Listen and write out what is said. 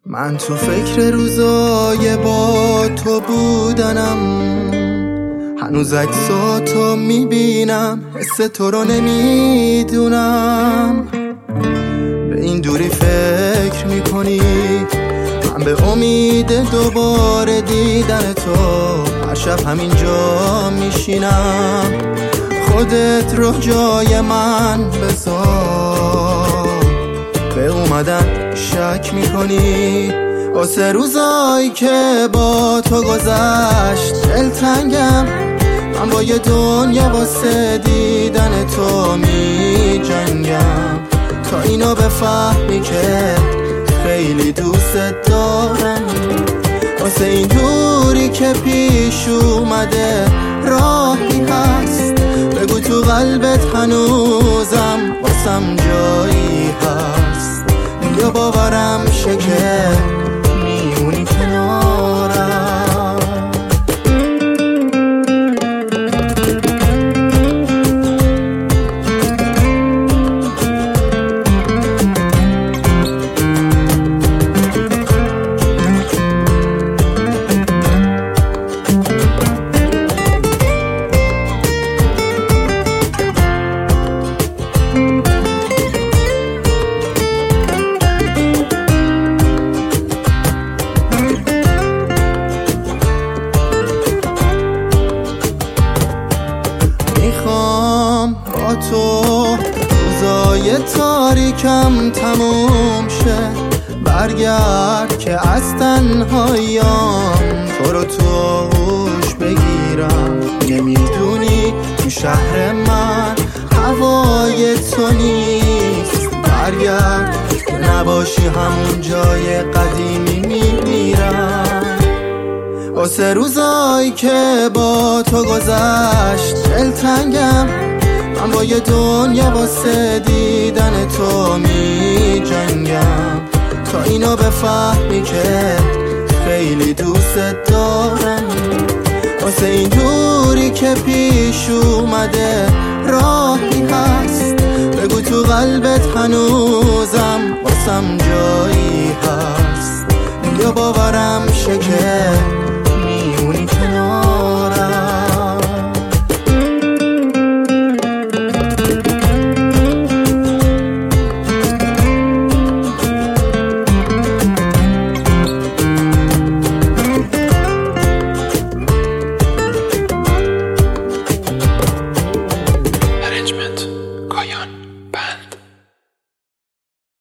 من تو فکر روزای با تو بودنم، هنوز عکساتو میبینم، حس تو رو نمیدونم. به این دوری فکر میکنی، من به امید دوباره دیدن تو هر شب همینجا میشینم. خودت رو جای من بذار، به اومدن شک میکنی. واسه روزایی که با تو گذشت دلتنگم، من با یه دنیا واسه دیدن تو می جنگم. تا اینو بفهمی که خیلی دوست دارم. واسه این دوری که پیش اومده راهی هست، بگو تو قلبت هنوزم واسم جایی هست. یا باورم شه که میمونی کنارم. میخوام با تو روزای تاریکم تموم شه، برگرد که از تنهاییام تو رو تو آغوش بگیرم. نمیدونی تو شهر من هوای تو نیست، برگرد که نباشی همون جای قدیمی میمیرم. واسه روزایی که با تو گذشت دلتنگم، من با یه دنیا واسه دیدن تو می جنگم. تا اینو بفهمی که خیلی دوست دارم. واسه این دوری که پیش اومده راهی هست، بگو تو قلبت هنوزم واسم جایی هست. یا باورم شه که